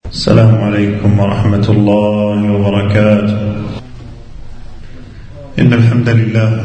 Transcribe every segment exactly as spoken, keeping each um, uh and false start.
السلام عليكم ورحمة الله وبركاته. إن الحمد لله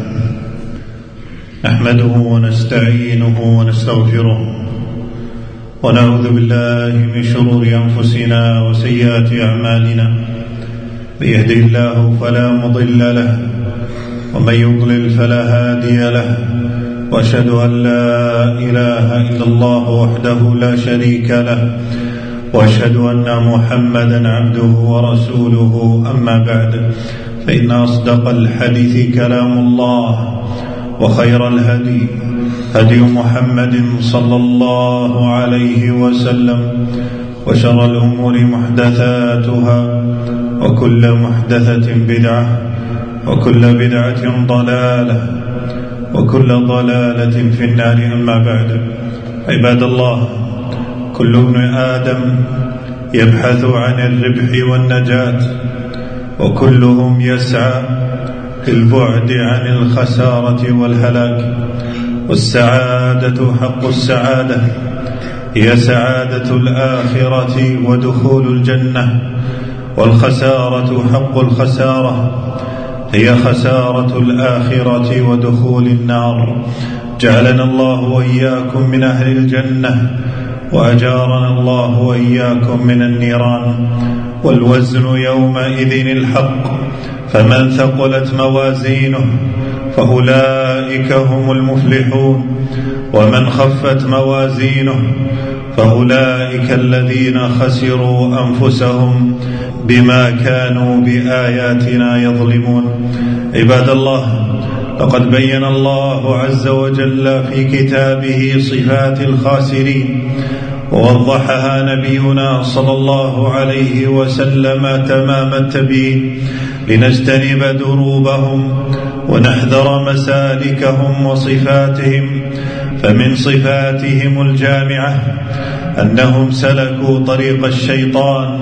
نحمده ونستعينه ونستغفره ونعوذ بالله من شرور أنفسنا وسيئات أعمالنا، من يهده الله فلا مضل له ومن يضلل فلا هادي له، وأشهد أن لا إله إلا الله وحده لا شريك له، وأشهد أن محمدا عبده ورسوله. أما بعد، فإن أصدق الحديث كلام الله، وخير الهدي هدي محمد صلى الله عليه وسلم، وشر الأمور محدثاتها، وكل محدثة بدعة، وكل بدعة ضلالة، وكل ضلالة في النار. أما بعد، عباد الله، كل ابن آدم يبحث عن الربح والنجاة، وكلهم يسعى في البعد عن الخسارة والهلاك. والسعادة حق السعادة هي سعادة الآخرة ودخول الجنة، والخسارة حق الخسارة هي خسارة الآخرة ودخول النار. جعلنا الله وإياكم من أهل الجنة، وأجارنا الله وإياكم من النيران. والوزن يومئذ الحق، فمن ثقلت موازينه فأولئك هم المفلحون، ومن خفت موازينه فأولئك الذين خسروا أنفسهم بما كانوا بآياتنا يظلمون. عباد الله، لقد بين الله عز وجل في كتابه صفات الخاسرين، ووضحها نبينا صلى الله عليه وسلم تمام التبيين، لنجتنب دروبهم ونحذر مسالكهم وصفاتهم. فمن صفاتهم الجامعة أنهم سلكوا طريق الشيطان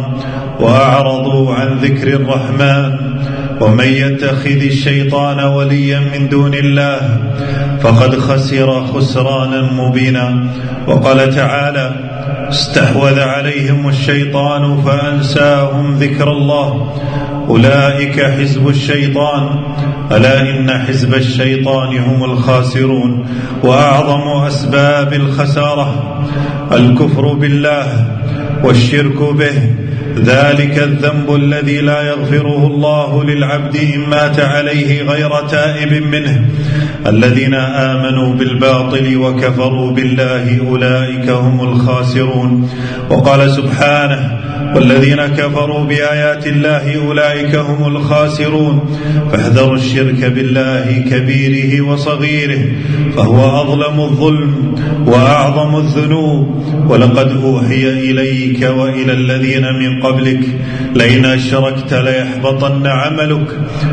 وأعرضوا عن ذكر الرحمن، ومن يتخذ الشيطان وليا من دون الله فقد خسر خسرانا مبينا. وقال تعالى: استحوذ عليهم الشيطان فأنساهم ذكر الله، أولئك حزب الشيطان، ألا إن حزب الشيطان هم الخاسرون. وأعظم أسباب الخسارة الكفر بالله والشرك به، ذلك الذنب الذي لا يغفره الله للعبد إن مات عليه غير تائب منه. الذين آمنوا بالباطل وكفروا بالله أولئك هم الخاسرون. وقال سبحانه: والذين كفروا بآيات الله أولئك هم الخاسرون. فاحذروا الشرك بالله كبيره وصغيره، فهو أظلم الظلم وأعظم الذنوب. ولقد أوحي إليك وإلى الذين من قبلك لئن أشركت ليحبطن عملك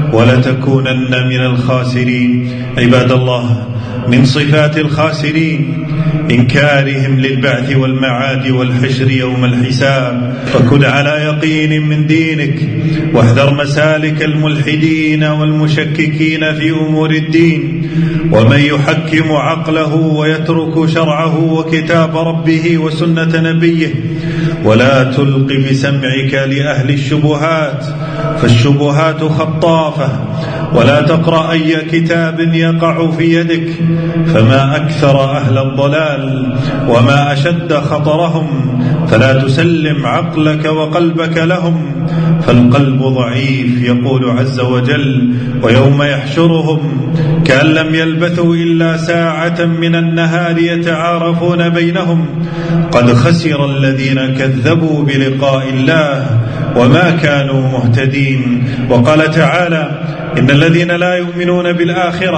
ولتكونن من الخاسرين. عباد الله، من صفات الخاسرين إنكارهم للبعث والمعاد والحشر يوم الحساب. فكن على يقين من دينك، واحذر مسالك الملحدين والمشككين في أمور الدين. ومن يحكم عقله ويترك شرعه وكتاب ربه وسنة نبيه. ولا تلق بسمعك لأهل الشبهات، فالشبهات خطافة. ولا تقرأ أي كتاب يقع في يدك، فما أكثر أهل الضلال وما أشد خطرهم. فلا تسلم عقلك وقلبك لهم، فالقلب ضعيف. يقول عز وجل: ويوم يحشرهم كأن لم يلبثوا إلا ساعة من النهار يتعارفون بينهم قد خسر الذين كذبوا بلقاء الله وما كانوا مهتدين. وقال تعالى: إن الذين لا يؤمنون بالآخرة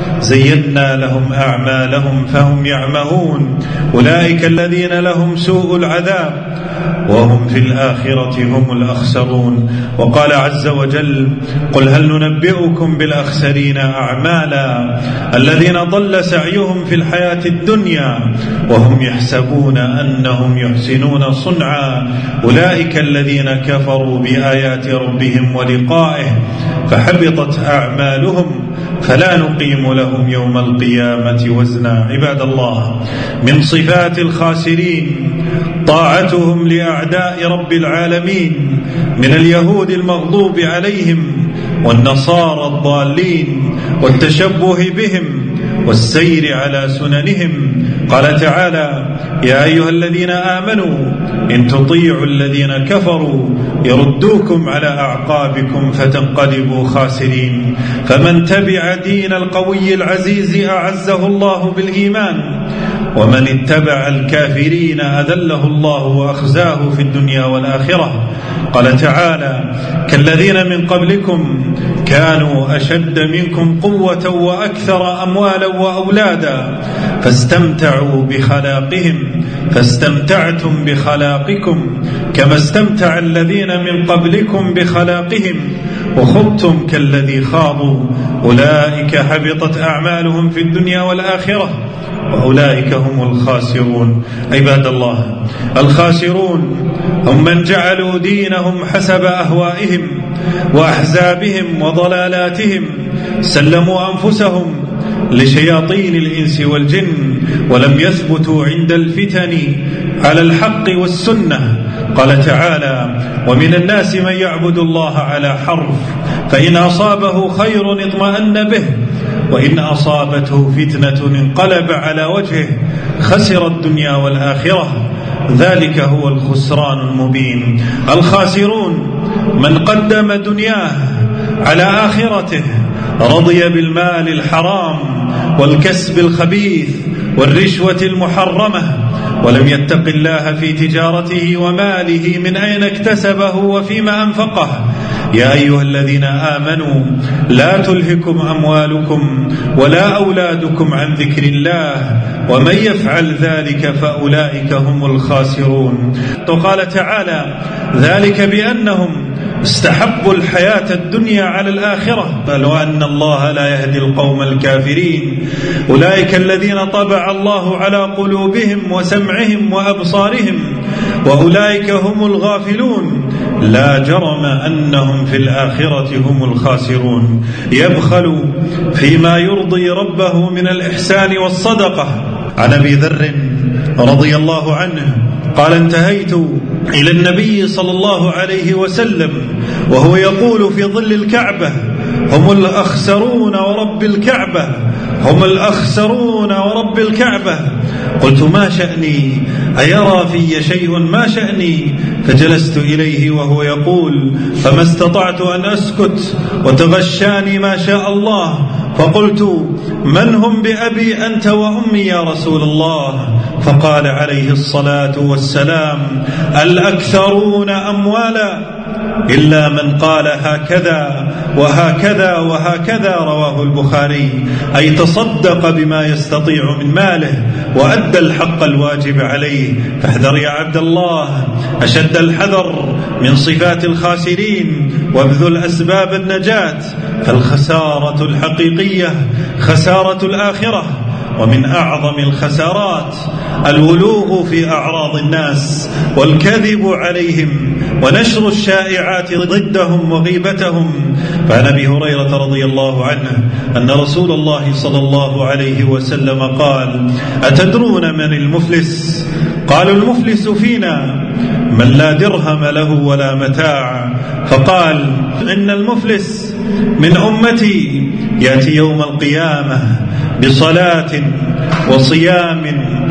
زينا لهم أعمالهم فهم يعمهون، أولئك الذين لهم سوء العذاب وهم في الآخرة هم الأخسرون. وقال عز وجل: قل هل ننبئكم بالأخسرين أعمالا الذين ضل سعيهم في الحياة الدنيا وهم يحسبون أنهم يحسنون صنعا، أولئك الذين كفروا بآيات ربهم ولقائه فحبطت أعمالهم فلا نقيم لهم يوم القيامة وزنا. عباد الله، من صفات الخاسرين طاعتهم لأعداء رب العالمين من اليهود المغضوب عليهم والنصارى الضالين والتشبه بهم والسير على سننهم. قال تعالى: يا أيها الذين آمنوا إن تطيعوا الذين كفروا يردوكم على أعقابكم فتنقلبوا خاسرين. فمن تبع دين القوي العزيز أعزه الله بالإيمان، ومن اتبع الكافرين أذله الله وأخزاه في الدنيا والآخرة. قال تعالى: كالذين من قبلكم كانوا أشد منكم قوة وأكثر أموالا وأولادا فاستمتعوا بخلاقهم فاستمتعتم بخلاقكم كما استمتع الذين من قبلكم بخلاقهم وخضتم كالذي خاضوا أولئك حبطت أعمالهم في الدنيا والآخرة وأولئك هم الخاسرون. عباد الله، الخاسرون هم من جعلوا دينهم حسب أهوائهم وأحزابهم وضلالاتهم، سلموا أنفسهم لشياطين الإنس والجن ولم يثبتوا عند الفتن على الحق والسنة. قال تعالى: ومن الناس من يعبد الله على حرف فإن أصابه خير اطمأن به وإن أصابته فتنة انقلب على وجهه خسر الدنيا والآخرة ذلك هو الخسران المبين. الخاسرون من قدم دنياه على آخرته، رضي بالمال الحرام والكسب الخبيث والرشوة المحرمة ولم يتق الله في تجارته وماله من أين اكتسبه وفيما أنفقه. يا أيها الذين آمنوا لا تلهكم أموالكم ولا أولادكم عن ذكر الله ومن يفعل ذلك فأولئك هم الخاسرون. وقال تعالى: ذلك بأنهم استحبوا الحياة الدنيا على الآخرة بل وأن الله لا يهدي القوم الكافرين. أولئك الذين طبع الله على قلوبهم وسمعهم وأبصارهم وأولئك هم الغافلون لا جرم أنهم في الآخرة هم الخاسرون. يبخل فيما يرضي ربه من الإحسان والصدقة. عن أبي ذر رضي الله عنه قال: انتهيت إلى النبي صلى الله عليه وسلم وهو يقول في ظل الكعبة: هم الأخسرون ورب الكعبة هم الأخسرون ورب الكعبة. قلت: ما شأني؟ أيرى في شيء؟ ما شأني؟ فجلست إليه وهو يقول فما استطعت أن أسكت وتغشاني ما شاء الله، فقلت: من هم بأبي أنت وأمي يا رسول الله؟ فقال عليه الصلاة والسلام: الأكثرون أموالا، إلا من قال هكذا وهكذا وهكذا. رواه البخاري. أي تصدق بما يستطيع من ماله وأدى الحق الواجب عليه. فاحذر يا عبد الله أشد الحذر من صفات الخاسرين وابذل أسباب النجاة، فالخسارة الحقيقية خسارة الآخرة. ومن أعظم الخسارات الولوغ في أعراض الناس والكذب عليهم ونشر الشائعات ضدهم وغيبتهم. فعن أبي هريرة رضي الله عنه أن رسول الله صلى الله عليه وسلم قال: أتدرون من المفلس؟ قالوا: المفلس فينا من لا درهم له ولا متاع. فقال: إن المفلس من أمتي يأتي يوم القيامة بصلاة وصيام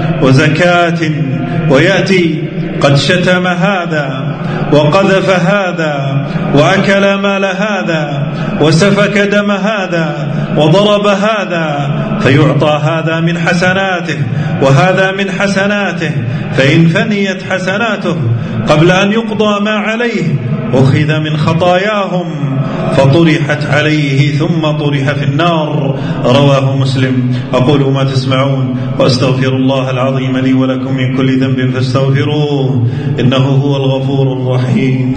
وزكاة ويأتي قد شتم هذا وقذف هذا وأكل مال هذا وسفك دم هذا وضرب هذا، فيعطى هذا من حسناته وهذا من حسناته، فإن فنيت حسناته قبل أن يقضى ما عليه أخذ من خطاياهم فطرحت عليه ثم طرح في النار. رواه مسلم. أقول ما تسمعون وأستغفر الله العظيم لي ولكم من كل ذنب فاستغفروه إنه هو الغفور الرحيم.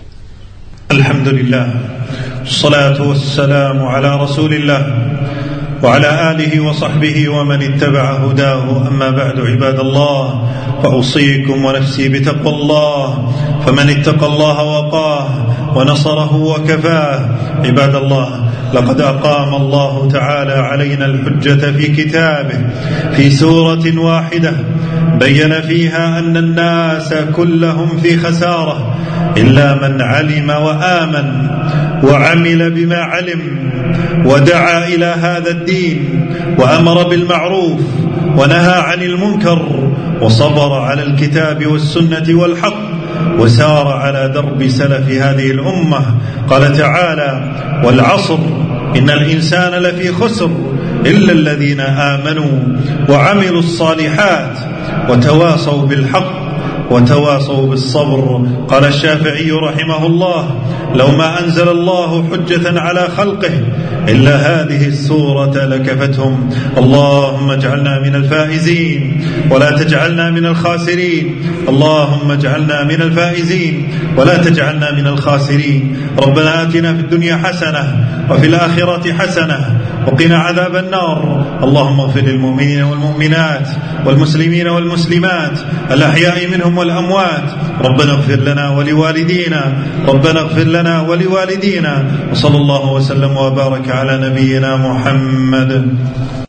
الحمد لله، الصلاة والسلام على رسول الله وعلى آله وصحبه ومن اتبع هداه. أما بعد، عباد الله، فأوصيكم ونفسي بتقوى الله، فمن اتقى الله وقاه ونصره وكفاه. عباد الله، لقد أقام الله تعالى علينا الحجة في كتابه في سورة واحدة بين فيها أن الناس كلهم في خسارة إلا من علم وآمن وعمل بما علم ودعا إلى هذا الدين وأمر بالمعروف ونهى عن المنكر وصبر على الكتاب والسنة والحق وسار على درب سلف هذه الأمة. قال تعالى: والعصر إن الإنسان لفي خسر إلا الذين آمنوا وعملوا الصالحات وتواصوا بالحق وتواصوا بالصبر. قال الشافعي رحمه الله: لو ما أنزل الله حجة على خلقه إلا هذه السورة لكفتهم. اللهم اجعلنا من الفائزين ولا تجعلنا من الخاسرين. اللهم اجعلنا من الفائزين ولا تجعلنا من الخاسرين. ربنا آتنا في الدنيا حسنة وفي الآخرة حسنة وقنا عذاب النار. اللهم اغفر للمؤمنين والمؤمنات والمسلمين والمسلمات الأحياء منهم والأموات. ربنا اغفر لنا ولوالدينا ربنا اغفر لنا ولوالدينا. وصلى الله وسلم وبارك على نبينا محمد.